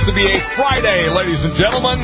to be a Friday, ladies and gentlemen.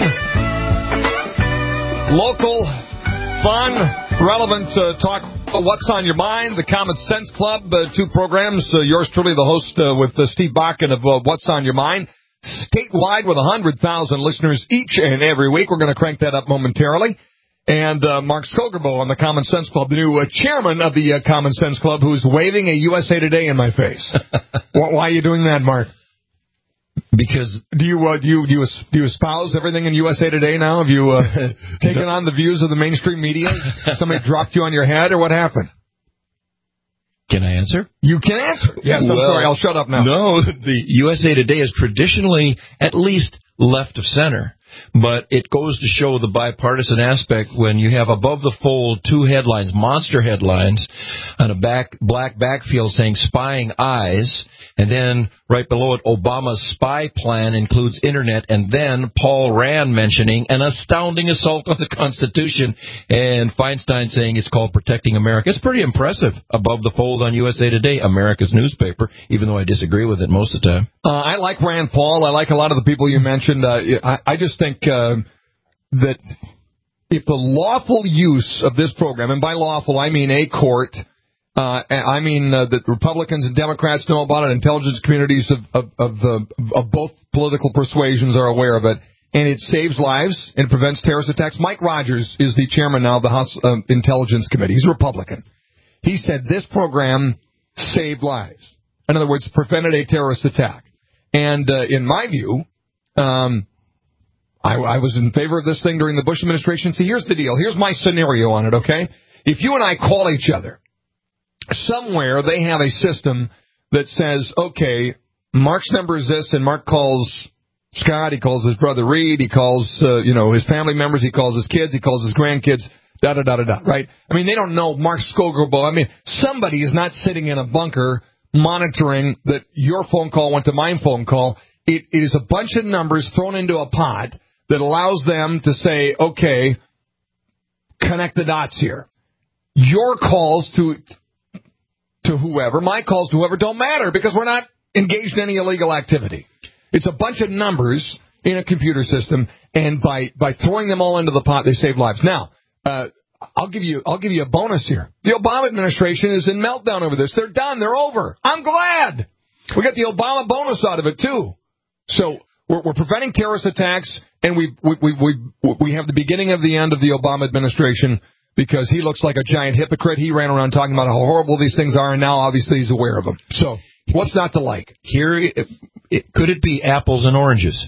Local, fun, relevant talk. What's on your mind? The Common Sense Club, two programs. Yours truly, the host with Steve Bakken of What's on Your Mind. Statewide with 100,000 listeners each and every week. We're going to crank that up momentarily. And Mark Skogerbo on the Common Sense Club, the new chairman of the Common Sense Club, who's waving a USA Today in my face. Why are you doing that, Mark? Because do you espouse everything in USA Today now? Have you taken on the views of the mainstream media? Somebody dropped you on your head, or what happened? Can I answer? You can answer. Yes, I'm sorry. I'll shut up now. No, the USA Today is traditionally at least left of center. But it goes to show the bipartisan aspect when you have above the fold two headlines, monster headlines, on a black backfield saying spying eyes, and then right below it, Obama's spy plan includes internet, and then Paul Rand mentioning an astounding assault on the Constitution, and Feinstein saying it's called Protecting America. It's pretty impressive. Above the fold on USA Today, America's newspaper, even though I disagree with it most of the time. I like Rand Paul. I like a lot of the people you mentioned. I just think that if the lawful use of this program, and by lawful I mean a court, I mean that Republicans and Democrats know about it, intelligence communities of both political persuasions are aware of it, and it saves lives and prevents terrorist attacks. Mike Rogers is the chairman now of the House Intelligence Committee. He's a Republican. He said this program saved lives. In other words, prevented a terrorist attack. And in my view, I was in favor of this thing during the Bush administration. See, here's the deal. Here's my scenario on it, okay? If you and I call each other, somewhere they have a system that says, okay, Mark's number is this, and Mark calls Scott, he calls his brother Reed, he calls, his family members, he calls his kids, he calls his grandkids, da-da-da-da-da, right? I mean, they don't know Mark Skogerbo. I mean, somebody is not sitting in a bunker monitoring that your phone call went to my phone call. It is a bunch of numbers thrown into a pot that allows them to say, okay, connect the dots here. Your calls to whoever, my calls to whoever don't matter because we're not engaged in any illegal activity. It's a bunch of numbers in a computer system, and by throwing them all into the pot, they save lives. Now, I'll give you a bonus here. The Obama administration is in meltdown over this. They're done. They're over. I'm glad. We got the Obama bonus out of it too. So we're preventing terrorist attacks, and we have the beginning of the end of the Obama administration because he looks like a giant hypocrite. He ran around talking about how horrible these things are, and now obviously he's aware of them. So what's not to like? Could it be apples and oranges?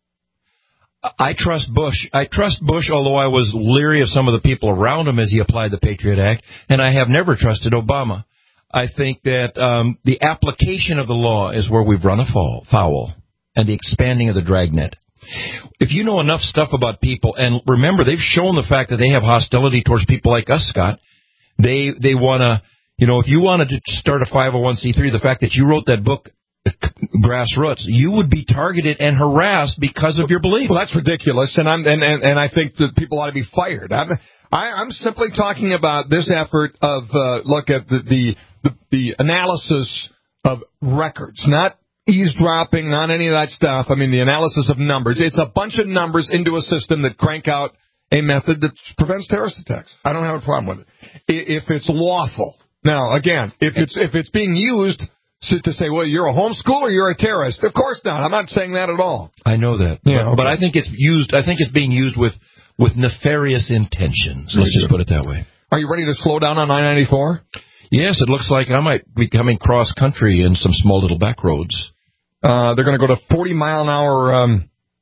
I trust Bush. Although I was leery of some of the people around him as he applied the Patriot Act, and I have never trusted Obama. I think that the application of the law is where we've run foul, and the expanding of the dragnet. If you know enough stuff about people, and remember, they've shown the fact that they have hostility towards people like us, Scott. They want to, if you wanted to start a 501c3, the fact that you wrote that book, Grassroots, you would be targeted and harassed because of your belief. Well, that's ridiculous, and I think that people ought to be fired. I'm simply talking about this effort of look at the analysis of records, not eavesdropping, not any of that stuff. I mean, the analysis of numbers. It's a bunch of numbers into a system that crank out a method that prevents terrorist attacks. I don't have a problem with it if it's lawful. Now, again, if it's being used to say, well, you're a homeschooler, you're a terrorist. Of course not. I'm not saying that at all. I know that. Yeah, but I think it's used. I think it's being used with nefarious intentions. Let's just put it that way. Are you ready to slow down on I-94? Yes, it looks like I might be coming cross country in some small little back roads. They're going to go to 40-mile-an-hour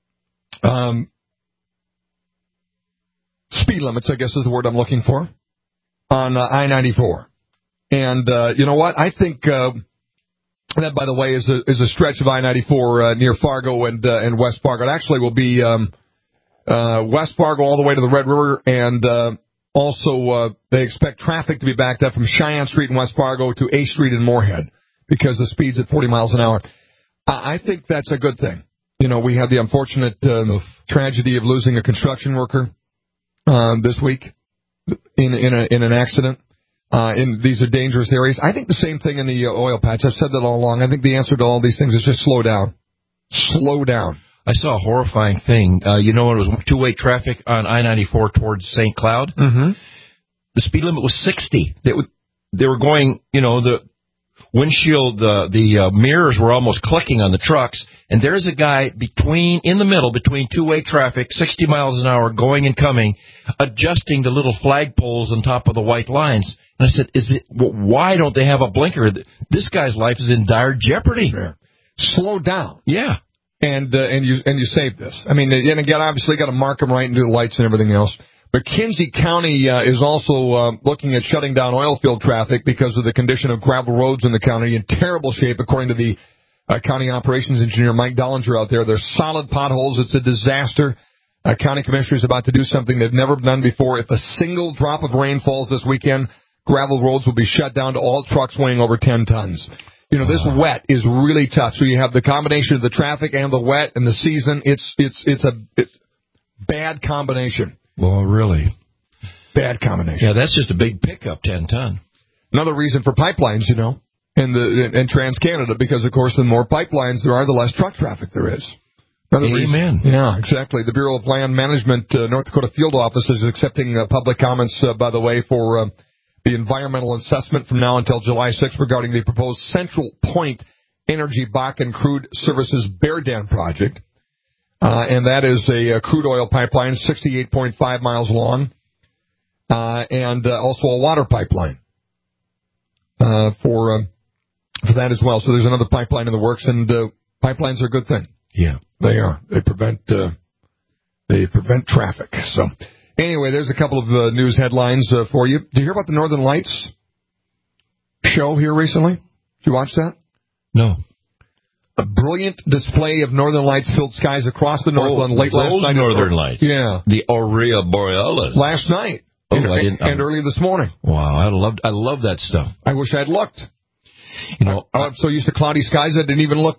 speed limits, I guess is the word I'm looking for, on I-94. And you know what? I think that, by the way, is a stretch of I-94 near Fargo and West Fargo. It actually will be West Fargo all the way to the Red River, and also they expect traffic to be backed up from Cheyenne Street in West Fargo to A Street in Moorhead because the speed's at 40 miles an hour. I think that's a good thing. We had the unfortunate tragedy of losing a construction worker this week in an accident. These are dangerous areas. I think the same thing in the oil patch. I've said that all along. I think the answer to all these things is just slow down. Slow down. I saw a horrifying thing. You know, it was two-way traffic on I-94 towards St. Cloud. Mm-hmm. The speed limit was 60. They were going, you know, the windshield, the mirrors were almost clicking on the trucks, and there's a guy in the middle between two-way traffic, 60 miles an hour, going and coming, adjusting the little flagpoles on top of the white lines. And I said, why don't they have a blinker? This guy's life is in dire jeopardy. Yeah. Slow down. Yeah. And you save this. I mean, and again, obviously got to mark them right and do the lights and everything else. But Kinsey County is also looking at shutting down oil field traffic because of the condition of gravel roads in the county in terrible shape, according to the county operations engineer Mike Dollinger out there. There's solid potholes. It's a disaster. County commissioner is about to do something they've never done before. If a single drop of rain falls this weekend, gravel roads will be shut down to all trucks weighing over 10 tons. You know, this wet is really tough. So you have the combination of the traffic and the wet and the season. It's a bad combination. Well, really? Bad combination. Yeah, that's just a big pickup, 10 ton. Another reason for pipelines, you know, and TransCanada, because, of course, the more pipelines there are, the less truck traffic there is. Amen. Reason. Yeah, exactly. The Bureau of Land Management, North Dakota Field Office, is accepting public comments, by the way, for the environmental assessment from now until July 6th regarding the proposed Central Point Energy Bakken Crude Services Bear Dam project. And that is a crude oil pipeline, 68.5 miles long, and also a water pipeline for that as well. So there's another pipeline in the works, and pipelines are a good thing. Yeah, they are. They prevent traffic. So anyway, there's a couple of news headlines for you. Did you hear about the Northern Lights show here recently? Did you watch that? No. A brilliant display of northern lights filled skies across the Northland late last night. Northern lights. Yeah. The Aurea Borealis. Last night. And early this morning. Wow, I love that stuff. I wish I'd looked. You know, I'm so used to cloudy skies, I didn't even look.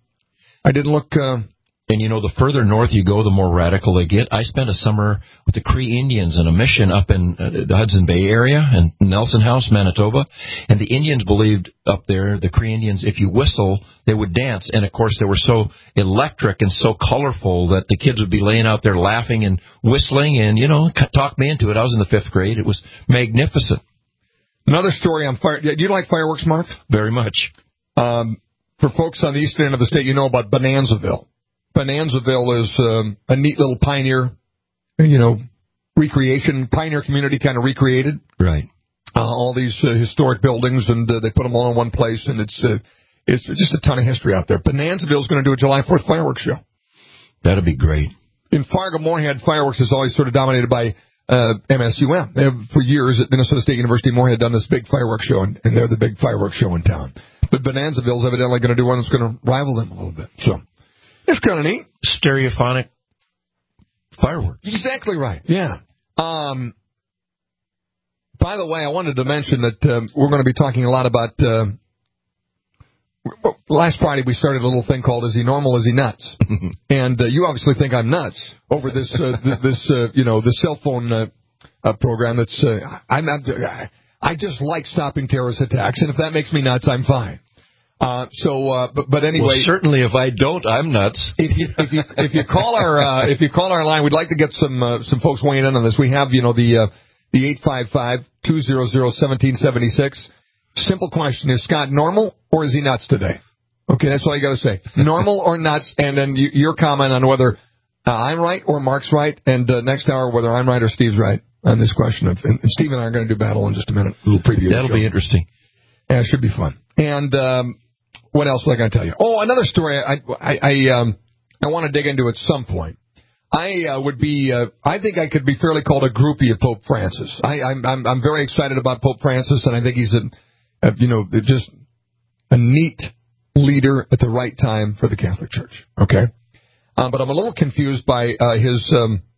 And, you know, the further north you go, the more radical they get. I spent a summer with the Cree Indians in a mission up in the Hudson Bay area in Nelson House, Manitoba. And the Indians believed up there, the Cree Indians, if you whistle, they would dance. And, of course, they were so electric and so colorful that the kids would be laying out there laughing and whistling. And, you know, talked me into it. I was in the 5th grade. It was magnificent. Another story on fire. Do you like fireworks, Mark? Very much. For folks on the eastern end of the state, you know about Bonanzaville. Bonanzaville is a neat little pioneer, pioneer community kind of recreated. Right. All these historic buildings, and they put them all in one place, and it's just a ton of history out there. Bonanzaville is going to do a July 4th fireworks show. That'd be great. In Fargo-Moorhead, fireworks is always sort of dominated by MSUM. They have, for years, at Minnesota State University, Moorhead done this big fireworks show, and they're the big fireworks show in town. But Bonanzaville is evidently going to do one that's going to rival them a little bit. So it's kind of neat. Stereophonic fireworks. Exactly right. Yeah. By the way, I wanted to mention that we're going to be talking a lot about. Last Friday we started a little thing called "Is He Normal? Is He Nuts?" And you obviously think I'm nuts over this the cell phone program. That's I just like stopping terrorist attacks, and if that makes me nuts, I'm fine. But anyway, well, certainly if I don't, I'm nuts. If you call our line, we'd like to get some folks weighing in on this. We have the 855-200-1776. Simple question: is Scott normal or is he nuts today? Okay, that's all you got to say. Normal or nuts, and then your comment on whether I'm right or Mark's right, and next hour whether I'm right or Steve's right on this question. And Steve and I are going to do battle in just a minute. We'll preview. That'll be interesting. Yeah, it should be fun. And what else was I going to tell you? Oh, another story I want to dig into at some point. I think I could be fairly called a groupie of Pope Francis. I'm very excited about Pope Francis, and I think he's just a neat leader at the right time for the Catholic Church. Okay, but I'm a little confused by his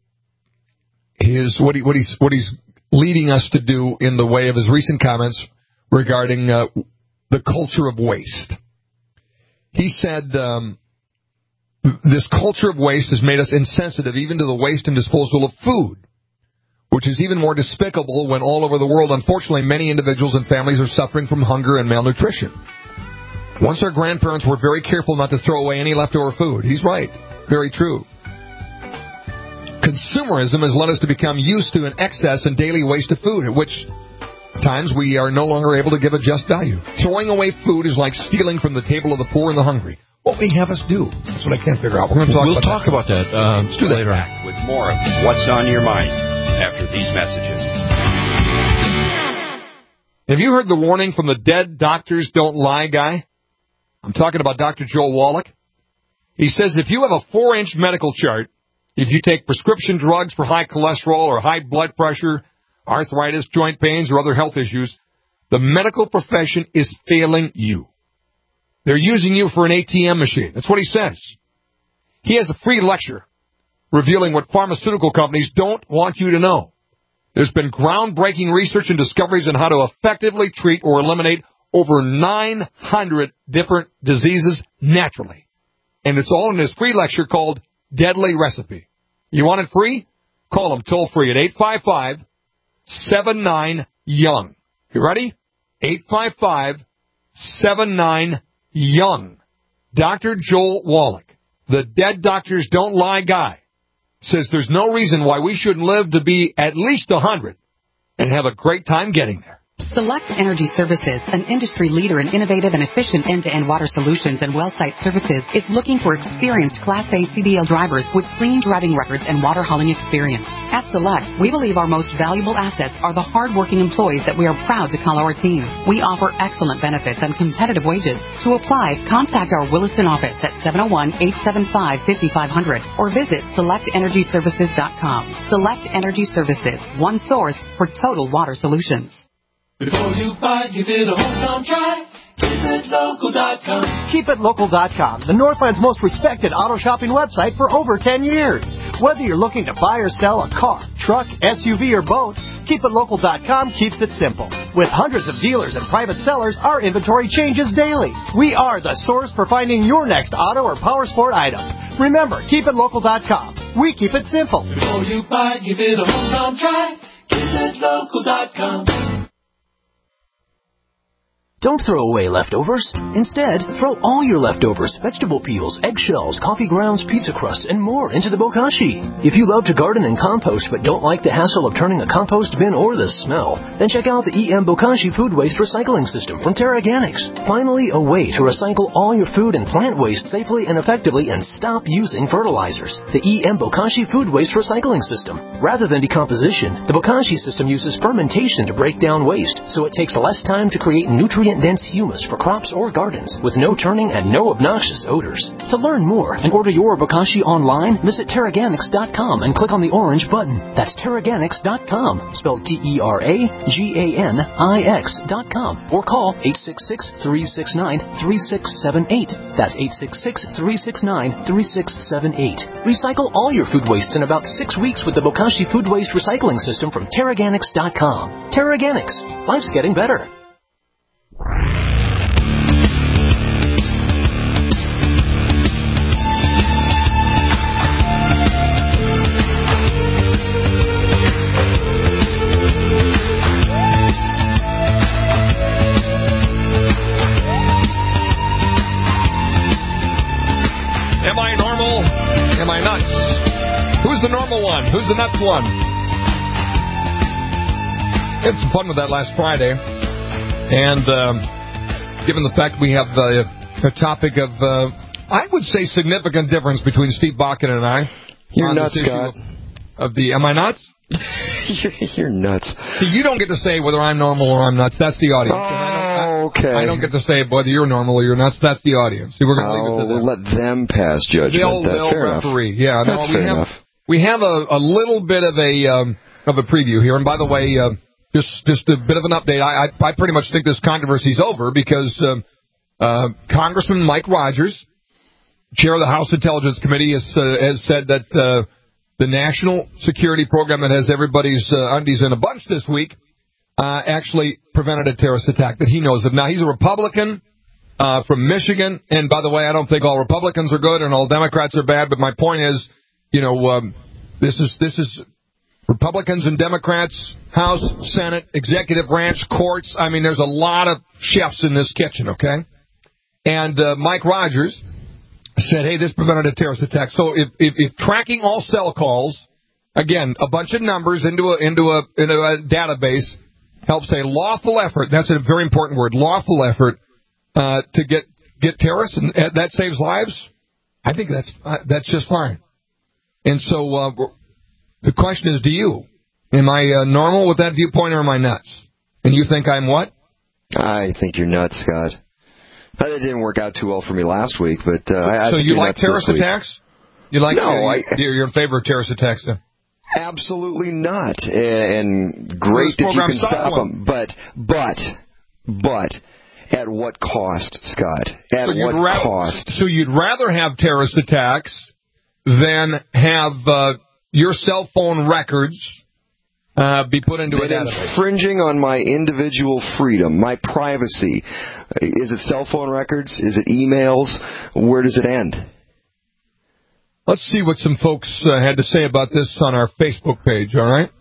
what he's leading us to do in the way of his recent comments regarding the culture of waste. He said this culture of waste has made us insensitive even to the waste and disposal of food, which is even more despicable when all over the world, unfortunately, many individuals and families are suffering from hunger and malnutrition. Once our grandparents were very careful not to throw away any leftover food. He's right. Very true. Consumerism has led us to become used to an excess and daily waste of food, at which times we are no longer able to give a just value. Throwing away food is like stealing from the table of the poor and the hungry. What would he have us do? That's what I can't figure out. We'll talk about that Let's do that later on. With more of What's on Your Mind after these messages. Have you heard the warning from the dead doctors don't lie guy? I'm talking about Dr. Joel Wallach. He says if you have a 4-inch medical chart, if you take prescription drugs for high cholesterol or high blood pressure, arthritis, joint pains, or other health issues, the medical profession is failing you. They're using you for an ATM machine. That's what he says. He has a free lecture revealing what pharmaceutical companies don't want you to know. There's been groundbreaking research and discoveries on how to effectively treat or eliminate over 900 different diseases naturally. And it's all in this free lecture called Deadly Recipe. You want it free? Call them toll free at 855-79-YOUNG. You ready? 855-79-YOUNG. Dr. Joel Wallach, the Dead Doctors Don't Lie guy, says there's no reason why we shouldn't live to be at least 100 and have a great time getting there. Select Energy Services, an industry leader in innovative and efficient end-to-end water solutions and well site services, is looking for experienced Class A CDL drivers with clean driving records and water hauling experience. At Select, we believe our most valuable assets are the hard-working employees that we are proud to call our team. We offer excellent benefits and competitive wages. To apply, contact our Williston office at 701-875-5500 or visit selectenergyservices.com. Select Energy Services, one source for total water solutions. Before you buy, give it a hometown try. KeepItLocal.com. KeepItLocal.com, the Northland's most respected auto shopping website for over 10 years. Whether you're looking to buy or sell a car, truck, SUV, or boat, KeepItLocal.com keeps it simple. With hundreds of dealers and private sellers, our inventory changes daily. We are the source for finding your next auto or power sport item. Remember, KeepItLocal.com. We keep it simple. Before you buy, give it a hometown try. KeepItLocal.com. Don't throw away leftovers. Instead, throw all your leftovers, vegetable peels, eggshells, coffee grounds, pizza crusts, and more into the bokashi. If you love to garden and compost but don't like the hassle of turning a compost bin or the smell, then check out the EM Bokashi Food Waste Recycling System from TerraGanix. Finally, a way to recycle all your food and plant waste safely and effectively and stop using fertilizers. The EM Bokashi Food Waste Recycling System. Rather than decomposition, the Bokashi system uses fermentation to break down waste, so it takes less time to create nutrient-dense humus for crops or gardens with no turning and no obnoxious odors. To learn more and order your Bokashi online, visit TerraGanix.com and click on the orange button. That's TerraGanix.com, spelled TerraGanix.com, or call 866-369-3678. That's 866-369-3678. Recycle all your food wastes in about 6 weeks with the Bokashi Food Waste Recycling System from TerraGanix.com. TerraGanix. Life's getting better. Am I normal? Am I nuts? Who's the normal one? Who's the nuts one? Had some fun with that last Friday. And given the fact we have a topic of, I would say, significant difference between Steve Bakken and I. You're nuts, Scott. Am I nuts? You're nuts. See, you don't get to say whether I'm normal or I'm nuts. That's the audience. Okay. I don't get to say whether you're normal or you're nuts. That's the audience. See, we're going to leave it to them. We'll let them pass judgment. They'll fair referee. Enough. Yeah, That's fair enough. We have a little bit of a preview here. And by the way, just a bit of an update. I pretty much think this controversy's over because Congressman Mike Rogers, chair of the House Intelligence Committee, has said that the national security program that has everybody's undies in a bunch this week actually prevented a terrorist attack that he knows of. Now, he's a Republican from Michigan, and by the way, I don't think all Republicans are good and all Democrats are bad, but my point is, this is Republicans and Democrats, House, Senate, executive branch, courts. I mean, there's a lot of chefs in this kitchen, okay? And Mike Rogers said, hey, this prevented a terrorist attack. So if tracking all cell calls, again, a bunch of numbers into a database helps a lawful effort, that's a very important word, lawful effort, to get terrorists, and that saves lives, I think that's just fine. And so the question is, do you? Am I normal with that viewpoint, or am I nuts? And you think I'm what? I think you're nuts, Scott. That didn't work out too well for me last week, but I so think you you're like nuts terrorist this week. attacks? You like? No, you're in favor of terrorist attacks, then? Absolutely not. And great that you can stop them, but at what cost, Scott? At what cost? So you'd rather have terrorist attacks than have your cell phone records be put into a database? Infringing on my individual freedom, my privacy. Is it cell phone records? Is it emails? Where does it end? Let's see what some folks had to say about this on our Facebook page, all right?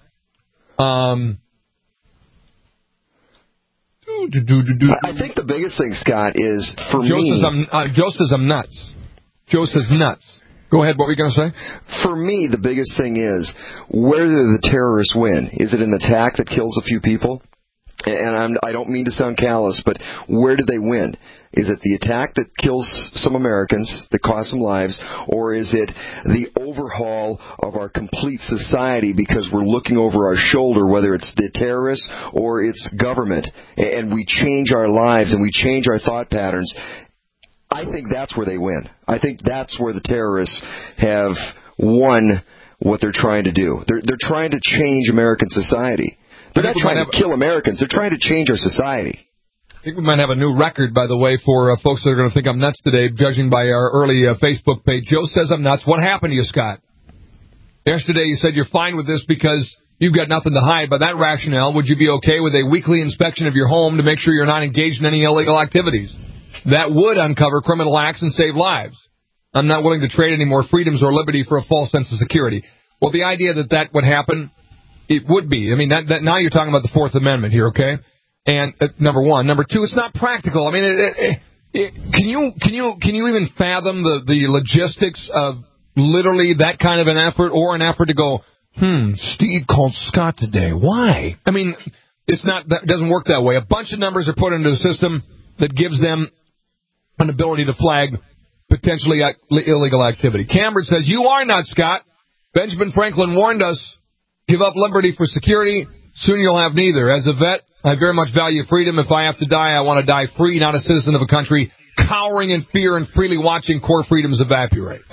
I think the biggest thing, Scott, is for Joe me... Joe says I'm nuts. Joe says nuts. Go ahead, what were you going to say? For me, the biggest thing is, where do the terrorists win? Is it an attack that kills a few people? And I don't mean to sound callous, but where do they win? Is it the attack that kills some Americans, that costs some lives, or is it the overhaul of our complete society because we're looking over our shoulder, whether it's the terrorists or it's government, and we change our lives and we change our thought patterns? I think that's where they win. I think that's where the terrorists have won what they're trying to do. They're trying to change American society. They're not trying to kill Americans. They're trying to change our society. I think we might have a new record, by the way, for folks that are going to think I'm nuts today, judging by our early Facebook page. Joe says I'm nuts. What happened to you, Scott? Yesterday you said you're fine with this because you've got nothing to hide. By that rationale, would you be okay with a weekly inspection of your home to make sure you're not engaged in any illegal activities? That would uncover criminal acts and save lives. I'm not willing to trade any more freedoms or liberty for a false sense of security. Well, the idea that would happen, it would be. I mean, that now you're talking about the Fourth Amendment here, okay? And number one. Number two, it's not practical. I mean, can you even fathom the logistics of literally that kind of an effort, or an effort to go, Steve called Scott today. Why? I mean, that doesn't work that way. A bunch of numbers are put into the system that gives them an ability to flag potentially illegal activity. Cameron says, you are not, Scott. Benjamin Franklin warned us, give up liberty for security, soon you'll have neither. As a vet, I very much value freedom. If I have to die, I want to die free, not a citizen of a country cowering in fear and freely watching core freedoms evaporate.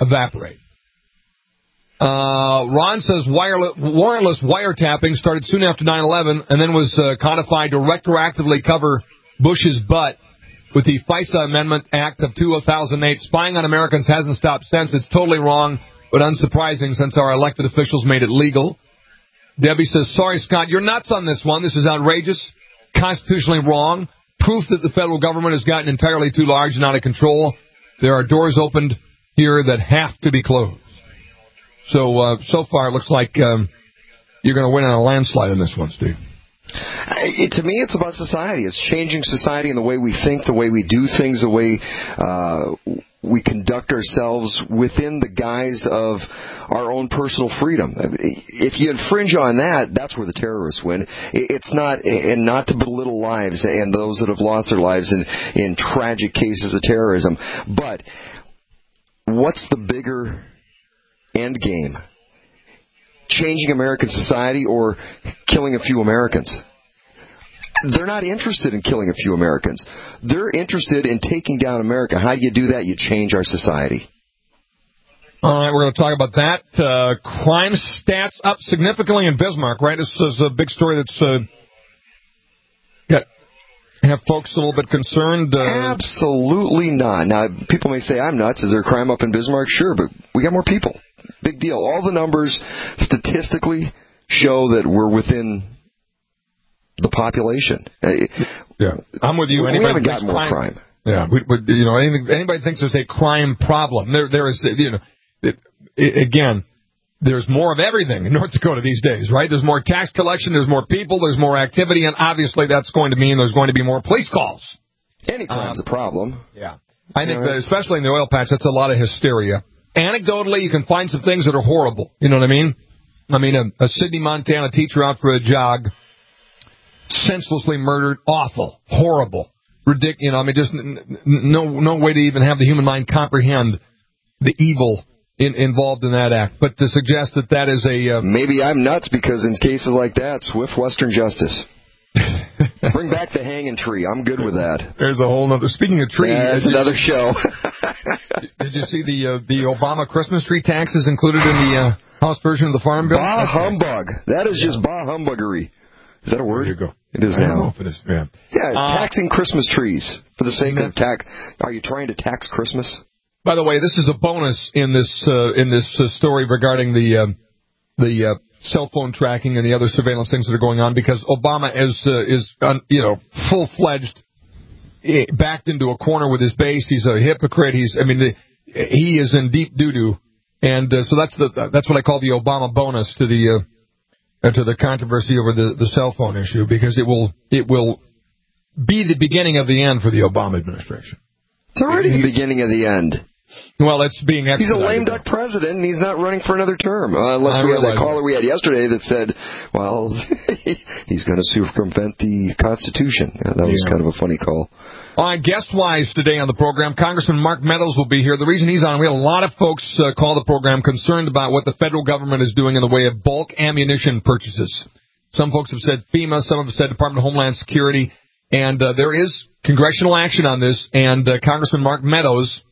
Ron says warrantless wiretapping started soon after 9/11 and then was codified to retroactively cover Bush's butt with the FISA Amendment Act of 2008. Spying on Americans hasn't stopped since. It's totally wrong, but unsurprising since our elected officials made it legal. Debbie says, sorry, Scott, you're nuts on this one. This is outrageous, constitutionally wrong, proof that the federal government has gotten entirely too large and out of control. There are doors opened here that have to be closed. So far it looks like you're going to win on a landslide on this one, Steve. To me, it's about society. It's changing society and the way we think, the way we do things, the way we conduct ourselves within the guise of our own personal freedom. If you infringe on that, that's where the terrorists win. It's not, and not to belittle lives and those that have lost their lives in tragic cases of terrorism. But what's the bigger end game? Changing American society or killing a few Americans? They're not interested in killing a few Americans. They're interested in taking down America. How do you do that? You change our society. All right, we're going to talk about that. Crime stats up significantly in Bismarck, right? This is a big story that's have folks a little bit concerned. Absolutely not. Now, people may say, I'm nuts. Is there crime up in Bismarck? Sure, but we got more people. Big deal. All the numbers statistically show that we're within the population. Yeah, I'm with you. We haven't got more crime. Yeah, anybody thinks there's a crime problem. There is, again, there's more of everything in North Dakota these days, right? There's more tax collection, there's more people, there's more activity, and obviously that's going to mean there's going to be more police calls. Any crime's a problem. Yeah. I think that, especially in the oil patch, that's a lot of hysteria. Anecdotally, you can find some things that are horrible. You know what I mean? I mean, a Sydney, Montana teacher out for a jog, senselessly murdered, awful, horrible, ridiculous. You know, I mean, just no way to even have the human mind comprehend the evil involved in that act. But to suggest that is a... Maybe I'm nuts because in cases like that, swift Western justice. Bring back the hanging tree. I'm good with that. There's a whole other... Speaking of trees... That's another show. Did you see the Obama Christmas tree taxes included in the House version of the Farm Bill? Bah humbug. That is just bah humbuggery. Is that a word? There you go. It is now. I don't know if it is. Yeah. Taxing Christmas trees for the sake of tax. Are you trying to tax Christmas? By the way, this is a bonus in this story regarding the cell phone tracking and the other surveillance things that are going on, because Obama is full-fledged, backed into a corner with his base. He's a hypocrite. He is in deep doo-doo, and so that's what I call the Obama bonus to the controversy over the cell phone issue, because it will be the beginning of the end for the Obama administration. It's already the beginning of the end. Well, it's being expedited. He's a lame duck president, and he's not running for another term. Unless we had that caller we had yesterday that said, well, he's going to circumvent the Constitution. That was kind of a funny call. All right, guest-wise today on the program, Congressman Mark Meadows will be here. The reason he's on, we had a lot of folks call the program concerned about what the federal government is doing in the way of bulk ammunition purchases. Some folks have said FEMA, some have said Department of Homeland Security, and there is congressional action on this, and Congressman Mark Meadows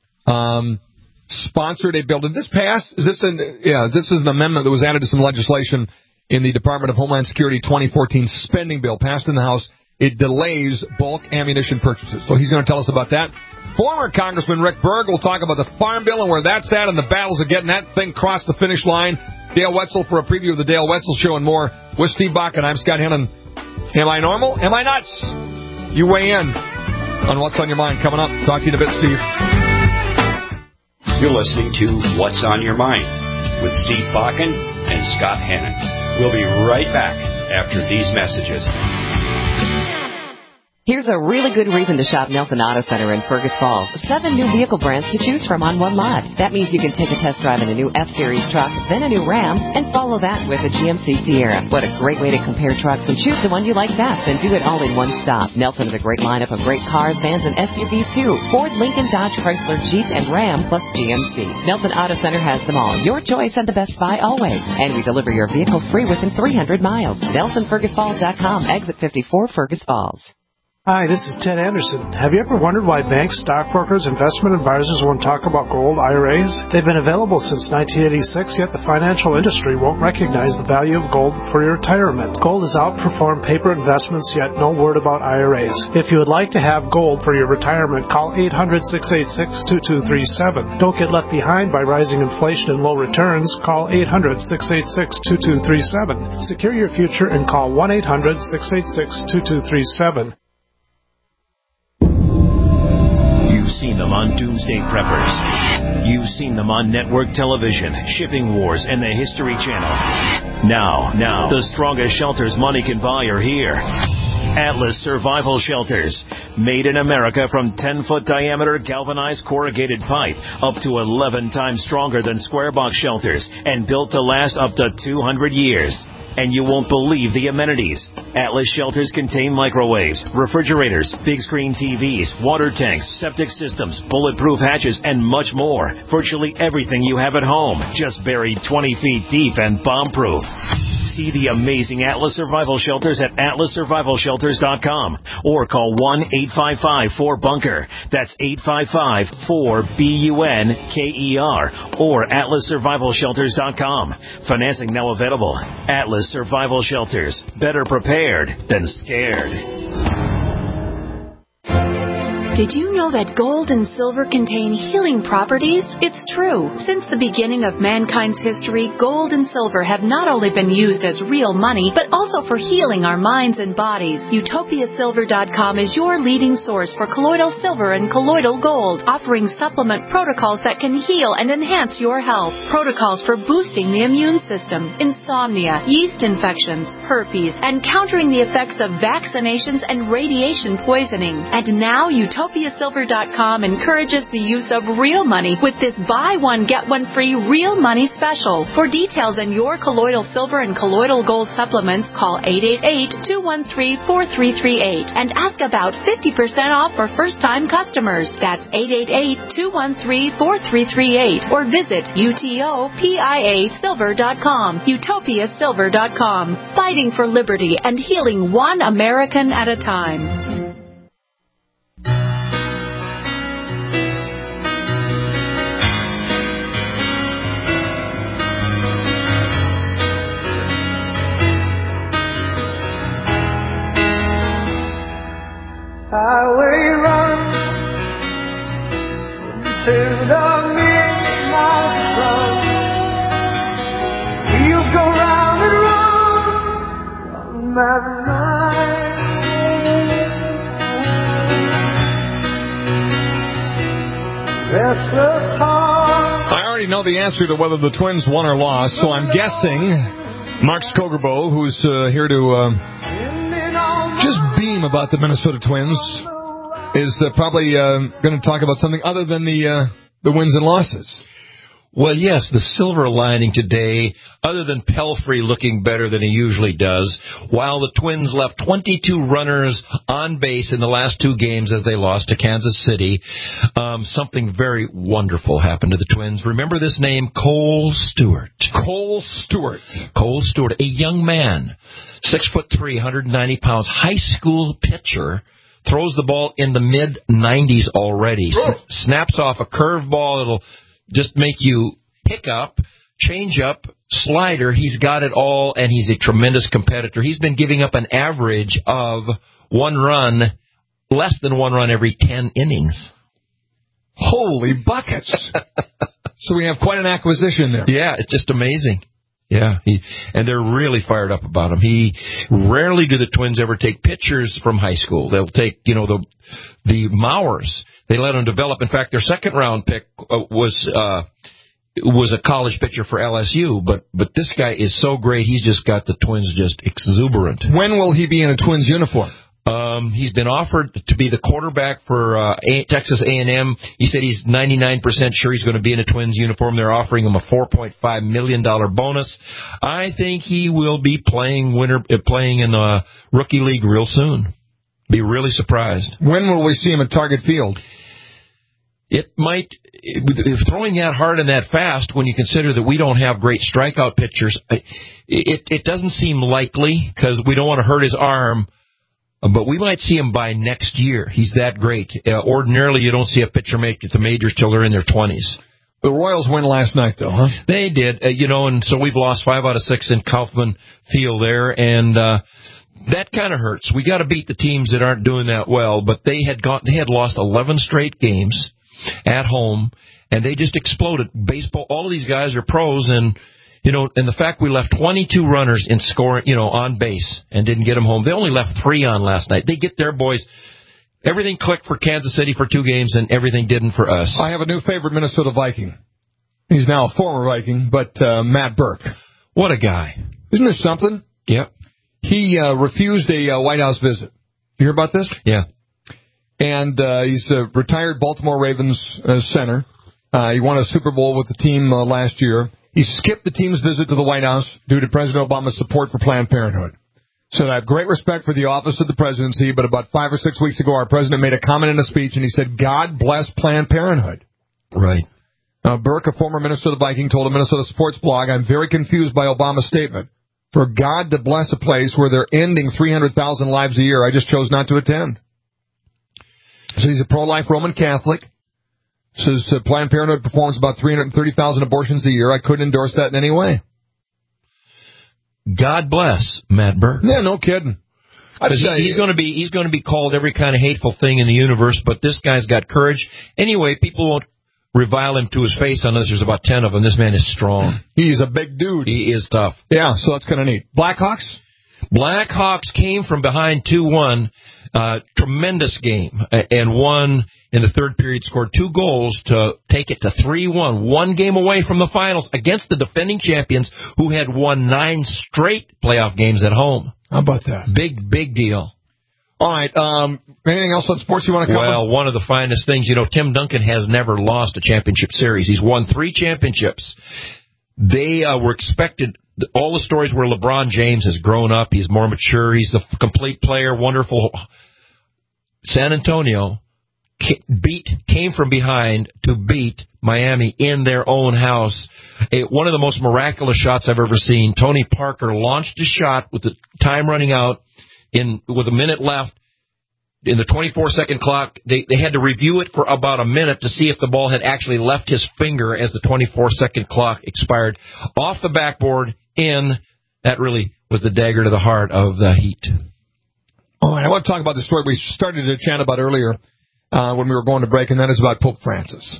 sponsored a bill. Did this pass? This is an amendment that was added to some legislation in the Department of Homeland Security 2014 spending bill passed in the House. It delays bulk ammunition purchases. So he's going to tell us about that. Former Congressman Rick Berg will talk about the Farm Bill and where that's at and the battles of getting that thing across the finish line. Dale Wetzel for a preview of the Dale Wetzel Show and more. With Steve Bach, and I'm Scott Hennon. Am I normal? Am I nuts? You weigh in on what's on your mind. Coming up. Talk to you in a bit, Steve. You're listening to What's on Your Mind with Steve Bakken and Scott Hannon. We'll be right back after these messages. Here's a really good reason to shop Nelson Auto Center in Fergus Falls. 7 new vehicle brands to choose from on one lot. That means you can take a test drive in a new F-Series truck, then a new Ram, and follow that with a GMC Sierra. What a great way to compare trucks and choose the one you like best and do it all in one stop. Nelson has a great lineup of great cars, vans, and SUVs too. Ford, Lincoln, Dodge, Chrysler, Jeep, and Ram, plus GMC. Nelson Auto Center has them all. Your choice and the best buy always. And we deliver your vehicle free within 300 miles. NelsonFergusFalls.com, exit 54, Fergus Falls. Hi, this is Ted Anderson. Have you ever wondered why banks, stockbrokers, investment advisors won't talk about gold IRAs? They've been available since 1986, yet the financial industry won't recognize the value of gold for your retirement. Gold has outperformed paper investments, yet no word about IRAs. If you would like to have gold for your retirement, call 800-686-2237. Don't get left behind by rising inflation and low returns. Call 800-686-2237. Secure your future and call 1-800-686-2237. You've seen them on Doomsday Preppers. You've seen them on network television, Shipping Wars, and the History Channel. Now, the strongest shelters money can buy are here. Atlas Survival Shelters. Made in America from 10-foot diameter galvanized corrugated pipe, up to 11 times stronger than square box shelters, and built to last up to 200 years. And you won't believe the amenities. Atlas shelters contain microwaves, refrigerators, big screen TVs, water tanks, septic systems, bulletproof hatches, and much more. Virtually everything you have at home, just buried 20 feet deep and bomb-proof. See the amazing Atlas Survival Shelters at atlassurvivalshelters.com or call 1-855-4BUNKER. That's 855-4BUNKER or atlassurvivalshelters.com. Financing now available. Atlas Survival Shelters. Better prepared than scared. Did you know that gold and silver contain healing properties? It's true. Since the beginning of mankind's history, gold and silver have not only been used as real money, but also for healing our minds and bodies. UtopiaSilver.com is your leading source for colloidal silver and colloidal gold, offering supplement protocols that can heal and enhance your health. Protocols for boosting the immune system, insomnia, yeast infections, herpes, and countering the effects of vaccinations and radiation poisoning. And now Utopia UtopiaSilver.com encourages the use of real money with this buy one, get one free real money special. For details on your colloidal silver and colloidal gold supplements, call 888-213-4338 and ask about 50% off for first-time customers. That's 888-213-4338 or visit UTOPIASilver.com. UtopiaSilver.com. Fighting for liberty and healing one American at a time. Highway run to the midnight sun. You go round and round that night. Restless heart. I already know the answer to whether the Twins won or lost, so I'm guessing Mark Skogerbo, who's here to just beam about the Minnesota Twins, is probably going to talk about something other than the wins and losses. Well, yes, the silver lining today, other than Pelfrey looking better than he usually does, while the Twins left 22 runners on base in the last two games as they lost to Kansas City, something very wonderful happened to the Twins. Remember this name, Cole Stewart. Cole Stewart. Cole Stewart, a young man, 6'3", 190 pounds, high school pitcher, throws the ball in the mid-90s already, snaps off a curveball. It'll just make you pick up, change up, slider. He's got it all, and he's a tremendous competitor. He's been giving up an average of less than one run every 10 innings. Holy buckets. So we have quite an acquisition there. Yeah, it's just amazing. Yeah, and they're really fired up about him. Rarely do the Twins ever take pitchers from high school. They'll take, the Mowers. They let them develop. In fact, their second-round pick was a college pitcher for LSU, but this guy is so great, he's just got the Twins just exuberant. When will he be in a Twins uniform? He's been offered to be the quarterback for Texas A&M. He said he's 99% sure he's going to be in a Twins uniform. They're offering him a $4.5 million bonus. I think he will be playing in a rookie league real soon. Be really surprised. When will we see him at Target Field? It might, throwing that hard and that fast, when you consider that we don't have great strikeout pitchers, it doesn't seem likely because we don't want to hurt his arm. But we might see him by next year. He's that great. Ordinarily, you don't see a pitcher make it to majors till they're in their 20s. The Royals win last night, though, huh? They did, and so we've lost 5 out of 6 in Kaufman Field there, and that kind of hurts. We got to beat the teams that aren't doing that well, but they had lost 11 straight games at home, and they just exploded. Baseball, all of these guys are pros, and the fact we left 22 runners in scoring, on base and didn't get them home. They only left 3 on last night. They get their boys. Everything clicked for Kansas City for 2 games, and everything didn't for us. I have a new favorite Minnesota Viking. He's now a former Viking, but Matt Burke. What a guy. Isn't this something? Yep. He refused a White House visit. You hear about this? Yeah. And he's a retired Baltimore Ravens center. He won a Super Bowl with the team last year. He skipped the team's visit to the White House due to President Obama's support for Planned Parenthood. So I have great respect for the office of the presidency, but about 5 or 6 weeks ago, our president made a comment in a speech, and he said, God bless Planned Parenthood. Right. Burke, a former Minnesota Viking, told a Minnesota sports blog, I'm very confused by Obama's statement. For God to bless a place where they're ending 300,000 lives a year, I just chose not to attend. So he's a pro-life Roman Catholic. Says Planned Parenthood performs about 330,000 abortions a year. I couldn't endorse that in any way. God bless Matt Burke. Yeah, no kidding. He's going to be called every kind of hateful thing in the universe, but this guy's got courage. Anyway, people won't revile him to his face unless there's about 10 of them. This man is strong. He's a big dude. He is tough. Yeah, so that's kind of neat. Blackhawks came from behind 2-1. Tremendous game, and won in the third period, scored 2 goals to take it to 3-1, 1 game away from the finals against the defending champions who had won 9 straight playoff games at home. How about that? Big deal. All right. Anything else on sports you want to cover? Well, one of the finest things, Tim Duncan has never lost a championship series. He's won 3 championships. They were expected. All the stories where LeBron James has grown up, he's more mature, he's the complete player, wonderful. San Antonio came from behind to beat Miami in their own house. One of the most miraculous shots I've ever seen. Tony Parker launched a shot with the time running out with a minute left. In the 24-second clock, they had to review it for about a minute to see if the ball had actually left his finger as the 24-second clock expired. Off the backboard, in. That really was the dagger to the heart of the Heat. All right, I want to talk about the story we started to chat about earlier when we were going to break, and that is about Pope Francis.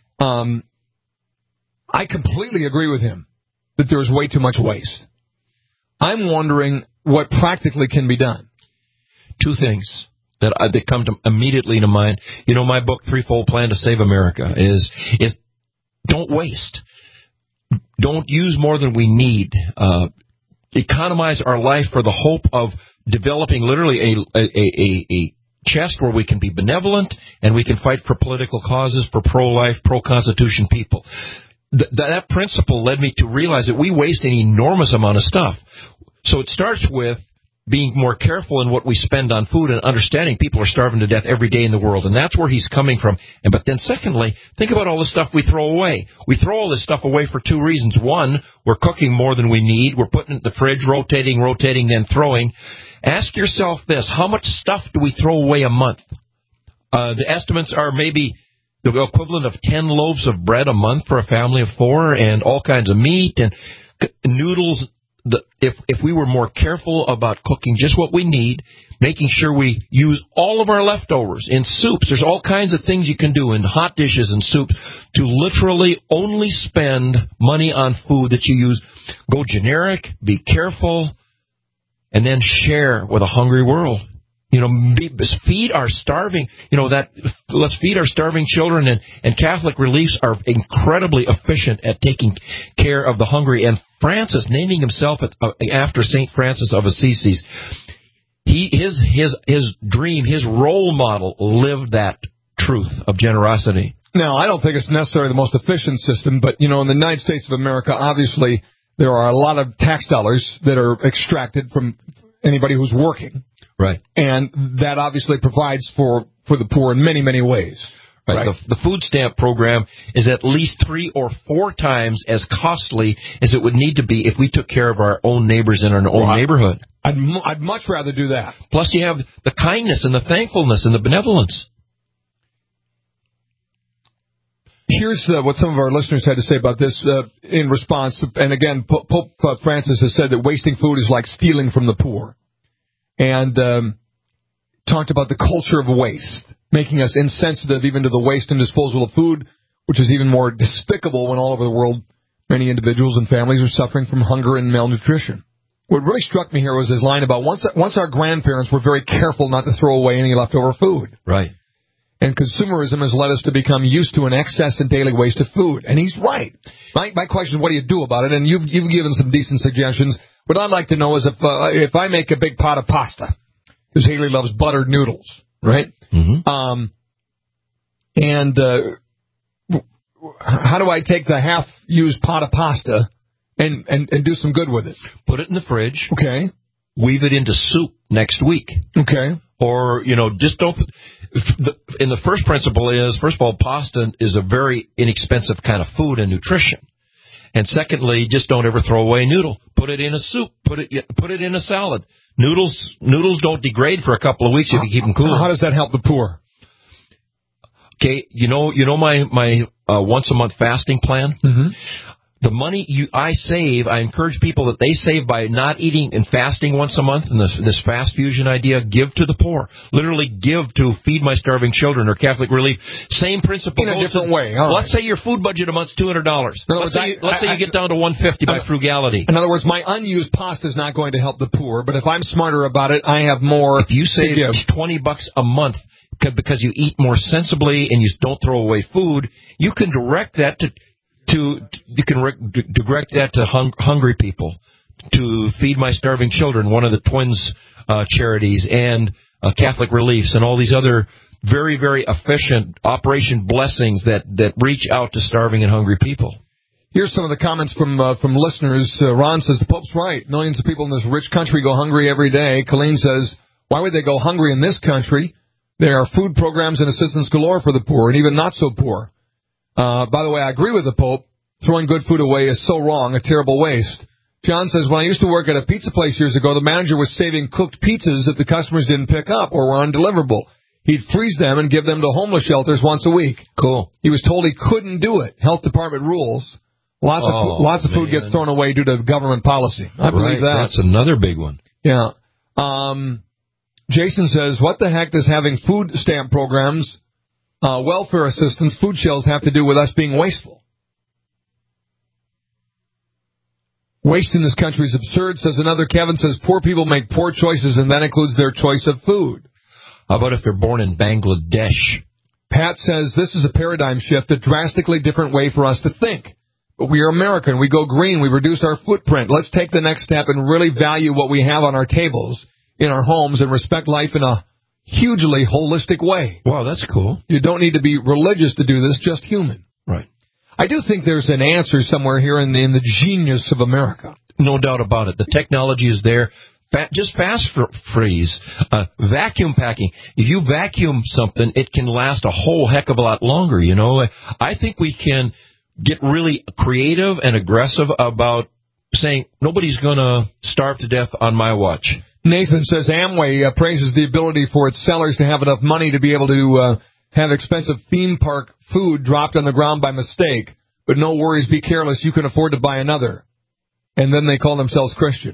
I completely agree with him that there's way too much waste. I'm wondering what practically can be done. 2 things that come immediately to mind. My book, Threefold Plan to Save America, is don't waste. Don't use more than we need. Economize our life for the hope of developing literally a chest where we can be benevolent and we can fight for political causes, for pro-life, pro-constitution people. That principle led me to realize that we waste an enormous amount of stuff. So it starts with being more careful in what we spend on food and understanding people are starving to death every day in the world. And that's where he's coming from. But then secondly, think about all the stuff we throw away. We throw all this stuff away for 2 reasons. One, we're cooking more than we need. We're putting it in the fridge, rotating, then throwing. Ask yourself this, how much stuff do we throw away a month? The estimates are maybe the equivalent of 10 loaves of bread a month for a family of 4 and all kinds of meat and noodles. If we were more careful about cooking just what we need, making sure we use all of our leftovers in soups. There's all kinds of things you can do in hot dishes and soups to literally only spend money on food that you use. Go generic, be careful, and then share with a hungry world. Feed our starving, let's feed our starving children, and Catholic Reliefs are incredibly efficient at taking care of the hungry. And Francis, naming himself after St. Francis of Assisi, his dream, his role model lived that truth of generosity. Now, I don't think it's necessarily the most efficient system, but, in the United States of America, obviously, there are a lot of tax dollars that are extracted from anybody who's working. Right. And that obviously provides for the poor in many, many ways. Right. The food stamp program is at least 3 or 4 times as costly as it would need to be if we took care of our own neighbors in our own neighborhood. I'd much rather do that. Plus you have the kindness and the thankfulness and the benevolence. Here's what some of our listeners had to say about this in response. And again, Pope Francis has said that wasting food is like stealing from the poor. And talked about the culture of waste, making us insensitive even to the waste and disposal of food, which is even more despicable when all over the world many individuals and families are suffering from hunger and malnutrition. What really struck me here was his line about once our grandparents were very careful not to throw away any leftover food. Right. And consumerism has led us to become used to an excess and daily waste of food. And he's right. My question is, what do you do about it? And you've given some decent suggestions. What I'd like to know is if I make a big pot of pasta, because Haley loves buttered noodles, right? Mm-hmm. And how do I take the half-used pot of pasta and do some good with it? Put it in the fridge. Okay. Weave it into soup next week. Okay. Or, just don't... And the first principle is, first of all, pasta is a very inexpensive kind of food and nutrition. And secondly, just don't ever throw away a noodle. Put it in a soup. Put it in a salad. Noodles don't degrade for a couple of weeks if you keep them cool. How does that help the poor? Okay, you know my once a month fasting plan? Mm-hmm. The money I save, I encourage people that they save by not eating and fasting once a month, and this fast fusion idea, give to the poor. Literally give to Feed My Starving Children or Catholic Relief. Same principle. In a different way. Let's say your food budget a month's $200. Let's say you get down to $150 by frugality. In other words, my unused pasta is not going to help the poor, but if I'm smarter about it, I have more. If you save $20 a month because you eat more sensibly and you don't throw away food, you can direct that to hungry people, to Feed My Starving Children, one of the Twins charities, and Catholic Reliefs, and all these other very, very efficient Operation Blessings that reach out to starving and hungry people. Here's some of the comments from listeners. Ron says, the Pope's right. Millions of people in this rich country go hungry every day. Colleen says, why would they go hungry in this country? There are food programs and assistance galore for the poor, and even not so poor. By the way, I agree with the Pope. Throwing good food away is so wrong, a terrible waste. John says, when I used to work at a pizza place years ago, the manager was saving cooked pizzas that the customers didn't pick up or were undeliverable. He'd freeze them and give them to homeless shelters once a week. Cool. He was told he couldn't do it. Health department rules. Lots of food gets thrown away due to government policy. I believe that. That's another big one. Yeah. Jason says, what the heck does having food stamp programs, welfare assistance, food shells have to do with us being wasteful? Waste in this country is absurd, says another. Kevin says, poor people make poor choices, and that includes their choice of food. How about if they're born in Bangladesh? Pat says, this is a paradigm shift, a drastically different way for us to think. But we are American. We go green. We reduce our footprint. Let's take the next step and really value what we have on our tables, in our homes, and respect life in a hugely holistic way. Wow, that's cool. You don't need to be religious to do this, just human. Right. I do think there's an answer somewhere here in the genius of America. No doubt about it. The technology is there. Just fast freeze, vacuum packing. If you vacuum something, it can last a whole heck of a lot longer, you know. I think we can get really creative and aggressive about saying nobody's going to starve to death on my watch. Nathan says Amway praises the ability for its sellers to have enough money to be able to have expensive theme park food dropped on the ground by mistake. But no worries, be careless, you can afford to buy another. And then they call themselves Christian.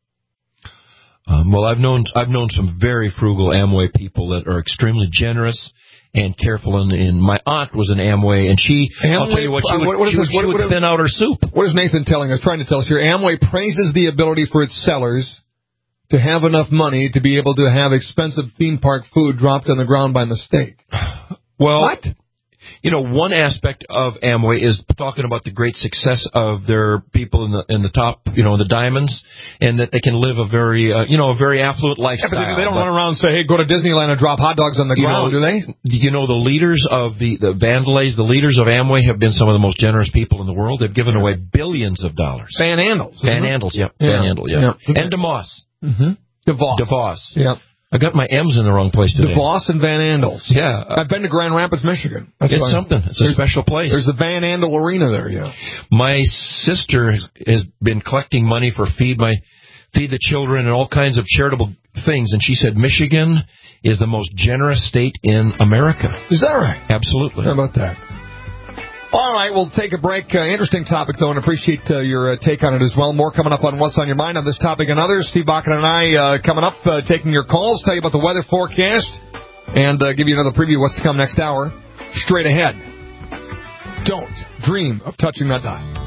Well, I've known some very frugal Amway people that are extremely generous and careful. And my aunt was an Amway, and I'll tell you what, she would thin out her soup. What is Nathan telling us, trying to tell us here? Amway praises the ability for its sellers to have enough money to be able to have expensive theme park food dropped on the ground by mistake. Well, what? You know, one aspect of Amway is talking about the great success of their people in the top, you know, the diamonds, and that they can live a very, a very affluent lifestyle. Yeah, but they don't run around and say, hey, go to Disneyland and drop hot dogs on the ground, do they? You know, the leaders of the Vandalays, the leaders of Amway have been some of the most generous people in the world. They've given away billions of dollars. Van Andels. Van Andels, yep. Yeah. Van Andel, yeah. And DeVos. Mm-hmm. DeVos. Yeah. I got my M's in the wrong place today. DeVos and Van Andels. Yeah. I've been to Grand Rapids, Michigan. It's something. It's a special place. There's the Van Andel Arena there, yeah. My sister has been collecting money for Feed the Children and all kinds of charitable things, and she said Michigan is the most generous state in America. Is that right? Absolutely. How about that? All right, we'll take a break. Interesting topic, though, and appreciate your take on it as well. More coming up on What's on Your Mind on this topic and others. Steve Bakken and I coming up, taking your calls, tell you about the weather forecast, and give you another preview of what's to come next hour. Straight ahead. Don't dream of touching that dial.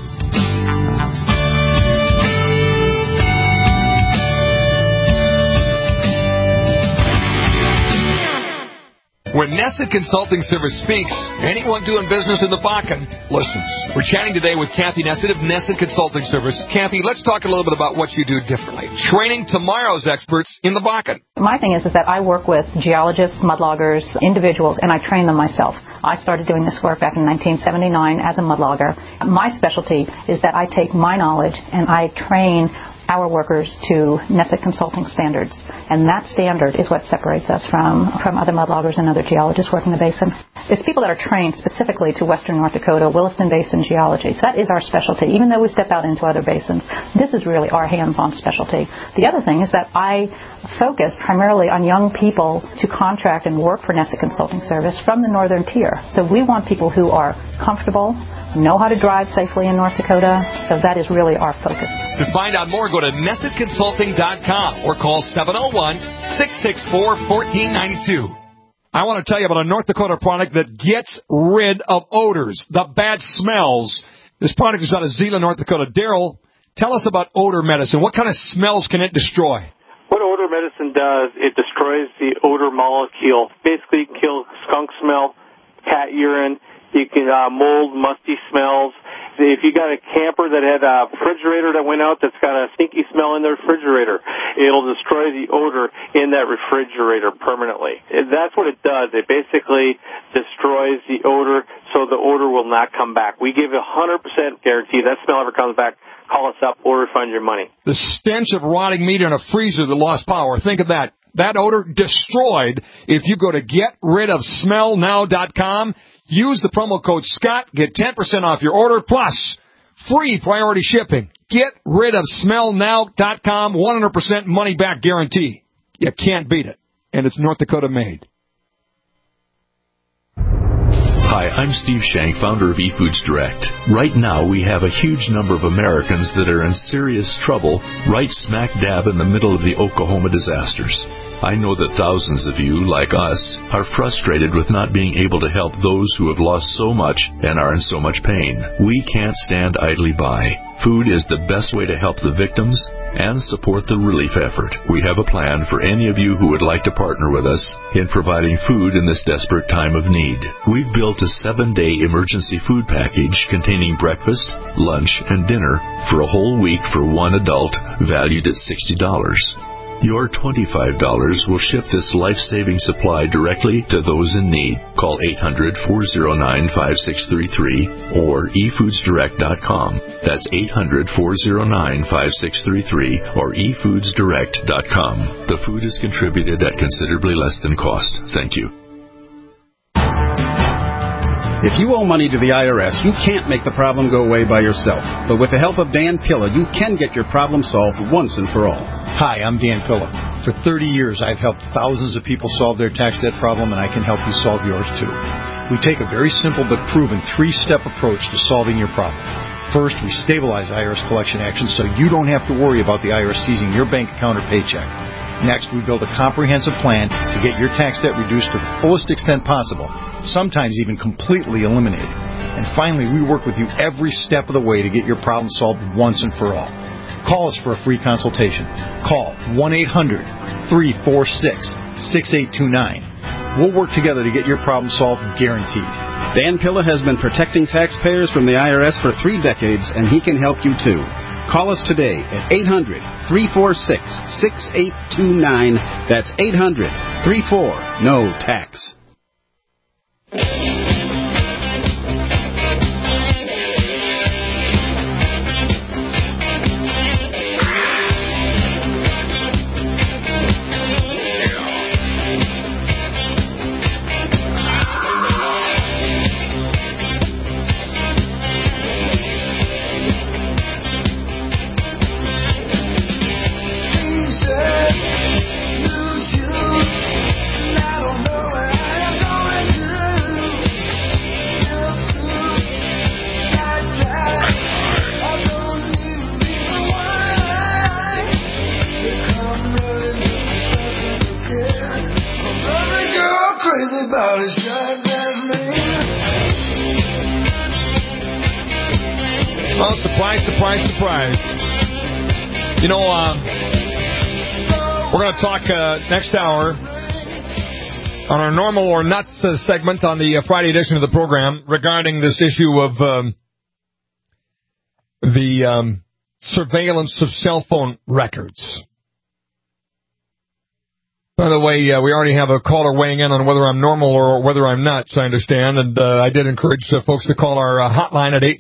When Nesset Consulting Service speaks, anyone doing business in the Bakken listens. We're chatting today with Kathy Nesset of Nesset Consulting Service. Kathy, let's talk a little bit about what you do differently. Training tomorrow's experts in the Bakken. My thing is that I work with geologists, mudloggers, individuals, and I train them myself. I started doing this work back in 1979 as a mudlogger. My specialty is that I take my knowledge and I train our workers to Nesset Consulting standards. And that standard is what separates us from other mudloggers and other geologists working the basin. It's people that are trained specifically to western North Dakota, Williston Basin geology. So that is our specialty. Even though we step out into other basins, this is really our hands-on specialty. The other thing is that I focus primarily on young people to contract and work for Nesset Consulting Service from the northern tier. So we want people who are comfortable, know how to drive safely in North Dakota, so that is really our focus. To find out more, go to NessetConsulting.com or call 701-664-1492. I want to tell you about a North Dakota product that gets rid of odors, the bad smells. This product is out of Zeeland, North Dakota. Daryl, tell us about odor medicine. What kind of smells can it destroy? What odor medicine does, it destroys the odor molecule. Basically, it kills skunk smell, cat urine. You can mold, musty smells, if you got a camper that had a refrigerator that went out that's got a stinky smell in the refrigerator, it'll destroy the odor in that refrigerator permanently. That's what it does. It basically destroys the odor so the odor will not come back. We give a 100% guarantee. If that smell ever comes back, call us up. We'll refund your money. The stench of rotting meat in a freezer that lost power. Think of that. That odor destroyed. If you go to GetRidOfSmellNow.com, use the promo code Scott, get 10% off your order, plus free priority shipping. GetRidOfSmellNow.com, 100% money back guarantee. You can't beat it. And it's North Dakota made. Hi, I'm Steve Shank, founder of eFoods Direct. Right now, we have a huge number of Americans that are in serious trouble right smack dab in the middle of the Oklahoma disasters. I know that thousands of you, like us, are frustrated with not being able to help those who have lost so much and are in so much pain. We can't stand idly by. Food is the best way to help the victims and support the relief effort. We have a plan for any of you who would like to partner with us in providing food in this desperate time of need. We've built a 7-day emergency food package containing breakfast, lunch, and dinner for a whole week for one adult, valued at $60. Your $25 will ship this life-saving supply directly to those in need. Call 800-409-5633 or efoodsdirect.com. That's 800-409-5633 or efoodsdirect.com. The food is contributed at considerably less than cost. Thank you. If you owe money to the IRS, you can't make the problem go away by yourself. But with the help of Dan Pilla, you can get your problem solved once and for all. Hi, I'm Dan Pilla. For 30 years, I've helped thousands of people solve their tax debt problem, and I can help you solve yours too. We take a very simple but proven 3-step approach to solving your problem. First, we stabilize IRS collection actions so you don't have to worry about the IRS seizing your bank account or paycheck. Next, we build a comprehensive plan to get your tax debt reduced to the fullest extent possible, sometimes even completely eliminated. And finally, we work with you every step of the way to get your problem solved once and for all. Call us for a free consultation. Call 1-800-346-6829. We'll work together to get your problem solved, guaranteed. Dan Pilla has been protecting taxpayers from the IRS for 3 decades, and he can help you too. Call us today at 800-346-6829. That's 800-34-NO-TAX. Well, surprise, surprise, surprise. You know, we're going to talk next hour on our normal or nuts segment on the Friday edition of the program regarding this issue of the surveillance of cell phone records. By the way, we already have a caller weighing in on whether I'm normal or whether I'm nuts, I understand. And I did encourage folks to call our hotline at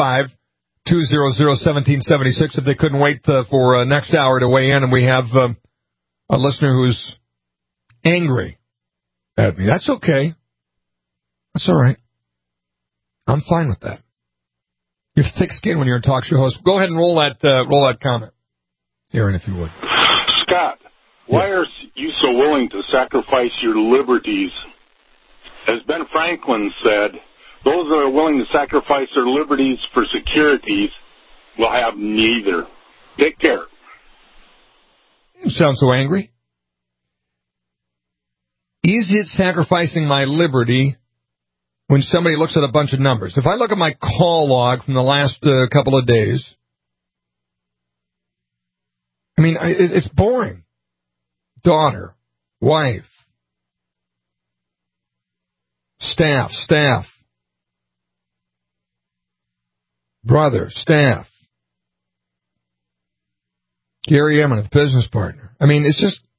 855-200-1776 if they couldn't wait for next hour to weigh in. And we have a listener who's angry at me. That's okay. That's all right. I'm fine with that. You have thick skin when you're a talk show host. Go ahead and roll that comment, Aaron, if you would. Scott, why are you so willing to sacrifice your liberties? As Ben Franklin said, those that are willing to sacrifice their liberties for securities will have neither. Take care. You sound so angry. Is it sacrificing my liberty when somebody looks at a bunch of numbers? If I look at my call log from the last couple of days, I mean, it's boring. Daughter, wife, staff. brother, staff. Gary Emmett, business partner. I mean, it's just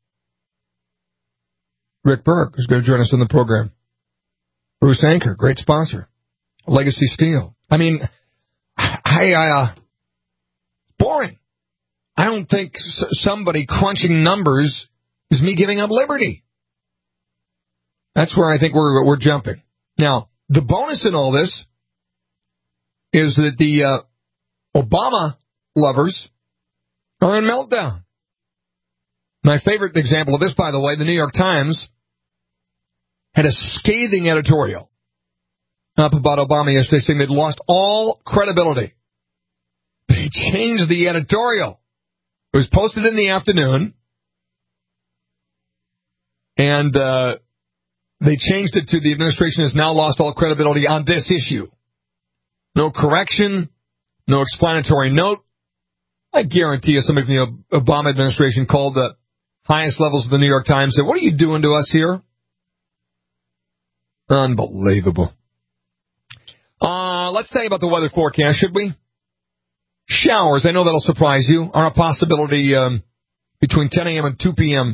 Rick Berg, who's going to join us on the program. Bruce Anker, great sponsor. Legacy Steel. I mean, boring. I don't think somebody crunching numbers is me giving up liberty. That's where I think we're jumping. Now, the bonus in all this is that the Obama lovers are in meltdown. My favorite example of this, by the way, the New York Times had a scathing editorial up about Obama yesterday, saying they'd lost all credibility. They changed the editorial. It was posted in the afternoon, and they changed it to the administration has now lost all credibility on this issue. No correction, no explanatory note. I guarantee you somebody from the Obama administration called the highest levels of the New York Times and said, what are you doing to us here? Unbelievable. Let's tell you about the weather forecast, should we? Showers, I know that'll surprise you, are a possibility between 10 a.m. and 2 p.m.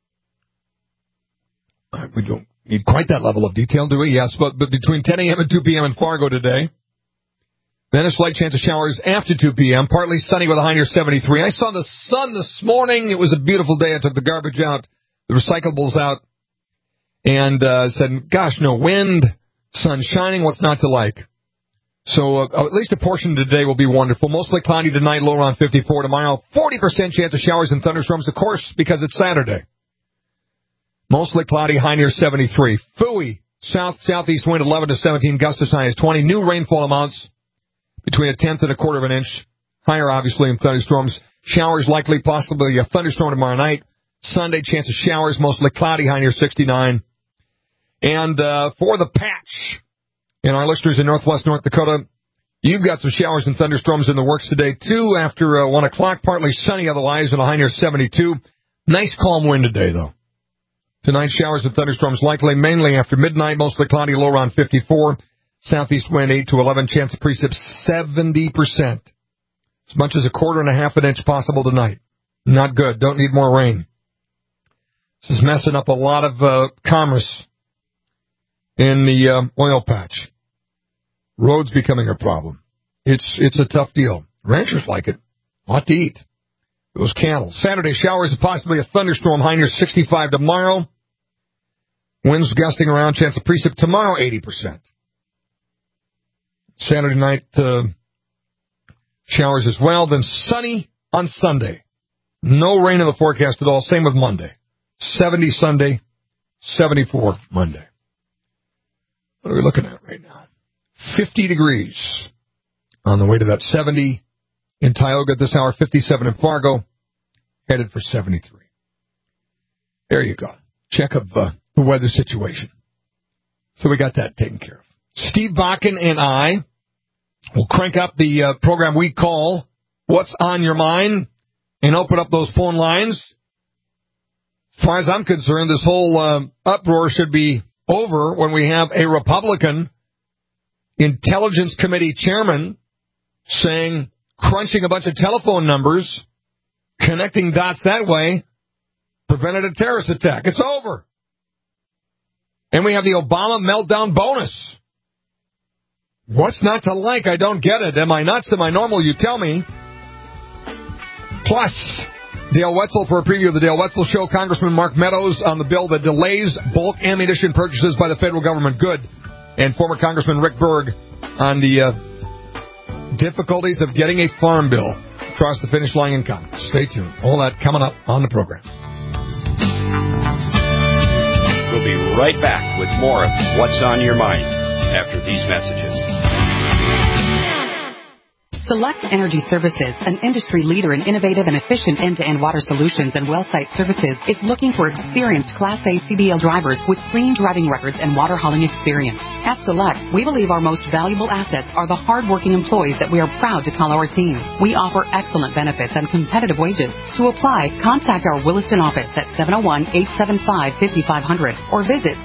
We don't need quite that level of detail, do we? Yes, but between 10 a.m. and 2 p.m. in Fargo today. Then a slight chance of showers after 2 p.m., partly sunny with a high near 73. I saw the sun this morning. It was a beautiful day. I took the garbage out, the recyclables out, and said, gosh, no wind, sun shining, what's not to like? So at least a portion of today will be wonderful. Mostly cloudy tonight, low around 54. Tomorrow, 40% chance of showers and thunderstorms, of course, because it's Saturday. Mostly cloudy, high near 73. Phooey, southeast wind 11 to 17, gusts as high as 20. New rainfall amounts between a tenth and a quarter of an inch. Higher, obviously, in thunderstorms. Showers likely, possibly a thunderstorm tomorrow night. Sunday, chance of showers, mostly cloudy, high near 69. And for the patch, and our listeners in northwest North Dakota, you've got some showers and thunderstorms in the works today, too, after 1 o'clock. Partly sunny otherwise, and a high near 72. Nice calm wind today, though. Tonight, showers and thunderstorms likely, mainly after midnight, mostly cloudy, low around 54. Southeast wind 8 to 11, chance of precip 70%. As much as a quarter and a half an inch possible tonight. Not good. Don't need more rain. This is messing up a lot of commerce in the oil patch. Roads becoming a problem. It's a tough deal. Ranchers like it. Ought to eat. Those cattle. Saturday, showers and possibly a thunderstorm, high near 65 tomorrow. Winds gusting around, chance of precip tomorrow, 80%. Saturday night, showers as well. Then sunny on Sunday. No rain in the forecast at all. Same with Monday. 70 Sunday, 74 Monday. What are we looking at right now? 50 degrees on the way to that 70 in Tioga at this hour, 57 in Fargo, headed for 73. There you go. Check of the weather situation. So we got that taken care of. Steve Bakken and I will crank up the program we call What's on Your Mind and open up those phone lines. As far as I'm concerned, this whole uproar should be over when we have a Republican Intelligence Committee chairman saying, crunching a bunch of telephone numbers, connecting dots that way, prevented a terrorist attack. It's over. And we have the Obama meltdown bonus. What's not to like? I don't get it. Am I nuts? Am I normal? You tell me. Plus, Dale Wetzel for a preview of the Dale Wetzel Show. Congressman Mark Meadows on the bill that delays bulk ammunition purchases by the federal government. Good. And former Congressman Rick Berg on the difficulties of getting a farm bill across the finish line in Congress. Stay tuned. All that coming up on the program. We'll be right back with more of What's on Your Mind after these messages. Select Energy Services, an industry leader in innovative and efficient end-to-end water solutions and well site services, is looking for experienced Class A CDL drivers with clean driving records and water hauling experience. At Select, we believe our most valuable assets are the hard-working employees that we are proud to call our team. We offer excellent benefits and competitive wages. To apply, contact our Williston office at 701-875-5500 or visit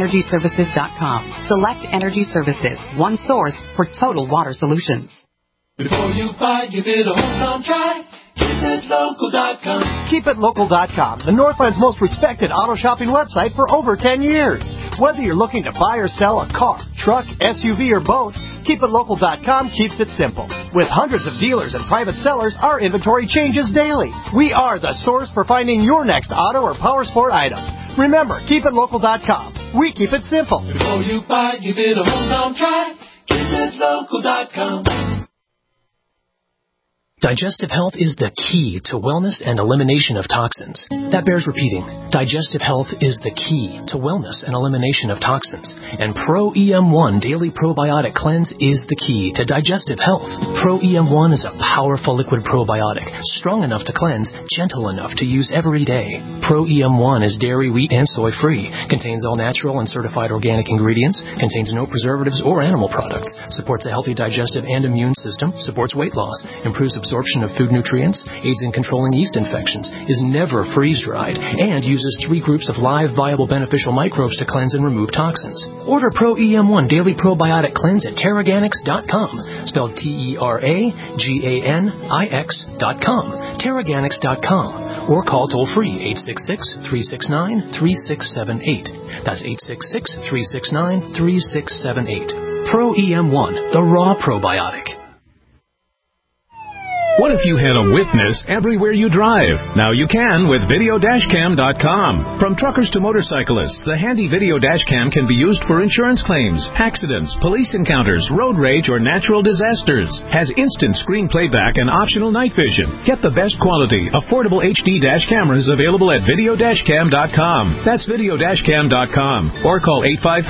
selectenergyservices.com. Select Energy Services, one source for total water solutions. Before you buy, give it a hometown try. KeepItLocal.com. KeepItLocal.com, the Northland's most respected auto shopping website for over 10 years. Whether you're looking to buy or sell a car, truck, SUV, or boat, KeepItLocal.com keeps it simple. With hundreds of dealers and private sellers, our inventory changes daily. We are the source for finding your next auto or power sport item. Remember, KeepItLocal.com. We keep it simple. Before you buy, give it a hometown try. KeepItLocal.com. Digestive health is the key to wellness and elimination of toxins. That bears repeating. Digestive health is the key to wellness and elimination of toxins. And Pro EM1 Daily Probiotic Cleanse is the key to digestive health. Pro EM1 is a powerful liquid probiotic, strong enough to cleanse, gentle enough to use every day. Pro EM1 is dairy, wheat, and soy-free, contains all natural and certified organic ingredients, contains no preservatives or animal products, supports a healthy digestive and immune system, supports weight loss, improves absorption of food nutrients, aids in controlling yeast infections, is never freeze-dried, and uses 3 groups of live, viable, beneficial microbes to cleanse and remove toxins. Order Pro EM1 Daily Probiotic Cleanse at Terraganics.com, spelled TerraGanix.com, Terraganics.com, or call toll-free 866-369-3678. That's 866-369-3678. Pro EM1, the raw probiotic. What if you had a witness everywhere you drive? Now you can with Videodashcam.com. From truckers to motorcyclists, the handy Video Dashcam can be used for insurance claims, accidents, police encounters, road rage, or natural disasters. Has instant screen playback and optional night vision. Get the best quality, affordable HD dash cameras available at Videodashcam.com. That's Videodashcam.com. Or call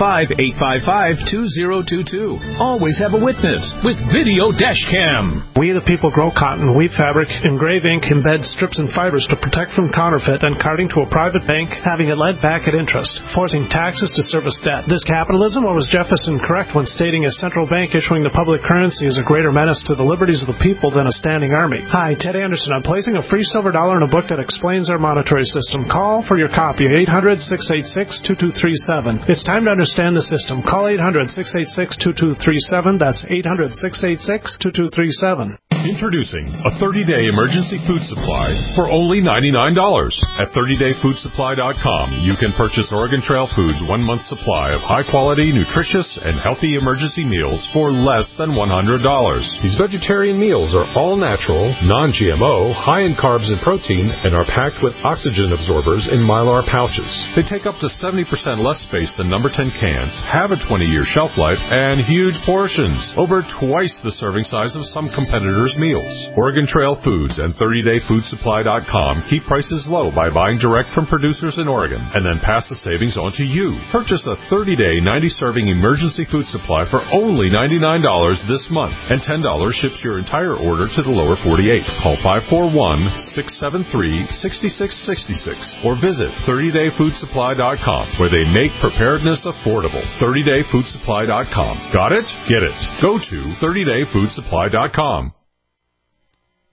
855-855-2022. Always have a witness with Video Dashcam. We the people grow cotton, weave fabric, engrave ink, embed strips and fibers to protect from counterfeit and carting to a private bank, having it lent back at interest, forcing taxes to service debt. This capitalism, or was Jefferson correct when stating a central bank issuing the public currency is a greater menace to the liberties of the people than a standing army? Hi, Ted Anderson. I'm placing a free silver dollar in a book that explains our monetary system. Call for your copy, 800-686-2237. It's time to understand the system. Call 800-686-2237. That's 800-686-2237. Introducing a 30-day emergency food supply for only $99. At 30dayfoodsupply.com, you can purchase Oregon Trail Foods' 1-month supply of high-quality, nutritious, and healthy emergency meals for less than $100. These vegetarian meals are all natural, non-GMO, high in carbs and protein, and are packed with oxygen absorbers in Mylar pouches. They take up to 70% less space than number 10 cans, have a 20-year shelf life, and huge portions, over twice the serving size of some competitors' meals. Oregon Trail Foods and 30dayfoodsupply.com keep prices low by buying direct from producers in Oregon and then pass the savings on to you. Purchase a 30-day, 90-serving emergency food supply for only $99 this month, and $10 ships your entire order to the lower 48. Call 541-673-6666 or visit 30dayfoodsupply.com, where they make preparedness affordable. 30dayfoodsupply.com. Got it? Get it. Go to 30dayfoodsupply.com.